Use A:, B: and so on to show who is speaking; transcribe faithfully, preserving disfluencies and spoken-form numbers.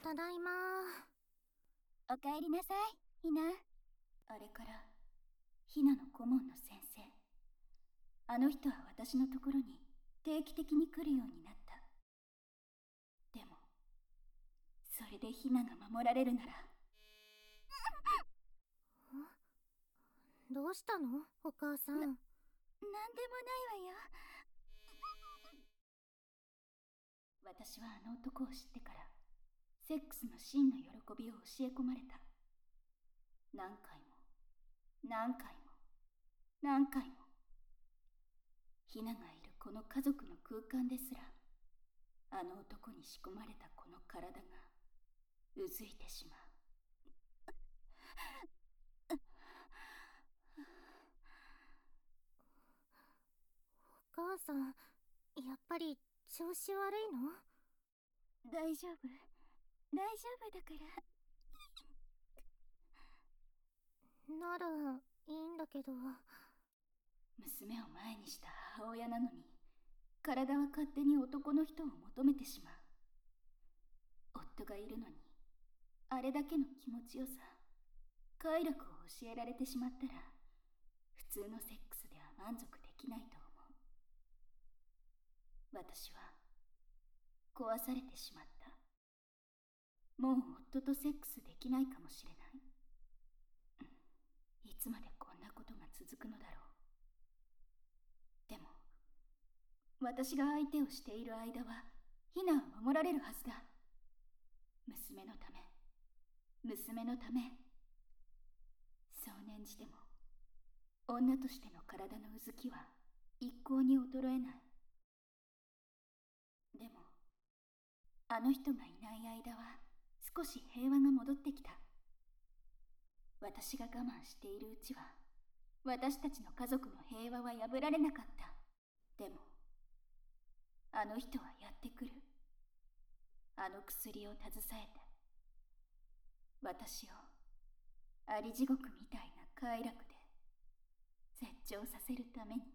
A: ただいま。
B: おかえりなさい、ひな。あれからひなの顧問の先生、あの人は私のところに定期的に来るようになった。でもそれでひなが守られるなら。
A: どうしたのお母さん。な、なんでも
B: ないわよ。私はあの男を知ってからセックスの真の喜びを教え込まれた。何回も何回も何回も。ひながいるこの家族の空間ですら、あの男に仕込まれたこの体がうずいてしまう。
A: お母さん、やっぱり調子悪いの？
B: 大丈夫、大丈夫だから。
A: ならいいんだけど。
B: 娘を前にした母親なのに、体は勝手に男の人を求めてしまう。夫がいるのにあれだけの気持ちよさ、快楽を教えられてしまったら、普通のセックスでは満足できないと思う。私は壊されてしまった。もう夫とセックスできないかもしれない。いつまでこんなことが続くのだろう。でも私が相手をしている間はひなは守られるはずだ。娘のため、娘のため。そう念じても女としての体のうずきは一向に衰えない。でもあの人がいない間は少し平和が戻ってきた。私が我慢しているうちは私たちの家族の平和は破られなかった。でもあの人はやってくる。あの薬を携えて私をあり地獄みたいな快楽で絶頂させるために。